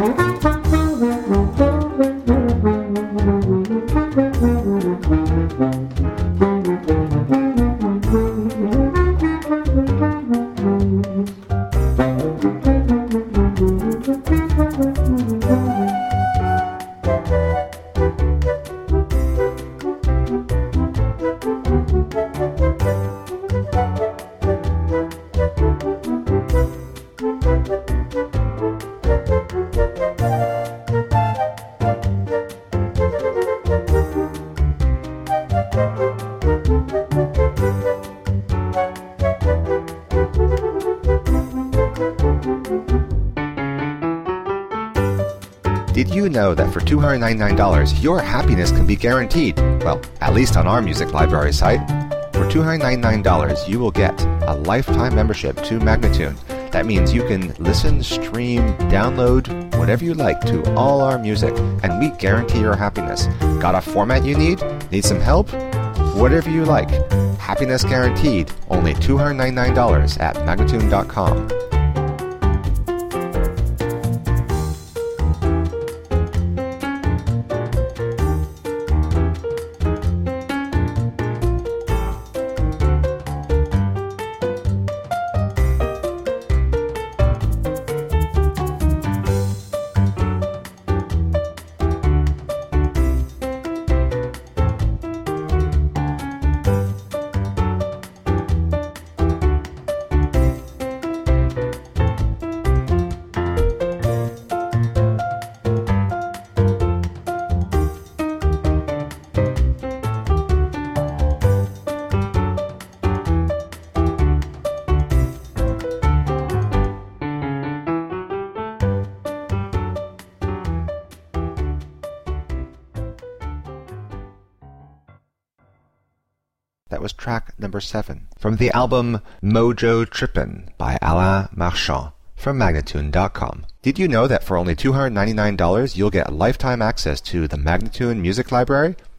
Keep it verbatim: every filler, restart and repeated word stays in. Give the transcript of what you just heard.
Did you know that for two hundred ninety-nine dollars, your happiness can be guaranteed? Well, at least on our music library site. For two hundred ninety-nine dollars, you will get a lifetime membership to Magnatune. That means you can listen, stream, download, whatever you like to all our music, and we guarantee your happiness. Got a format you need? Need some help? Whatever you like. Happiness guaranteed. Only two hundred ninety-nine dollars at Magnatune dot com. That was track number seven from the album Mojo Trippin' by Alain Marchand from Magnatune dot com. Did you know that for only two hundred ninety-nine dollars you'll get lifetime access to the Magnatune Music Library?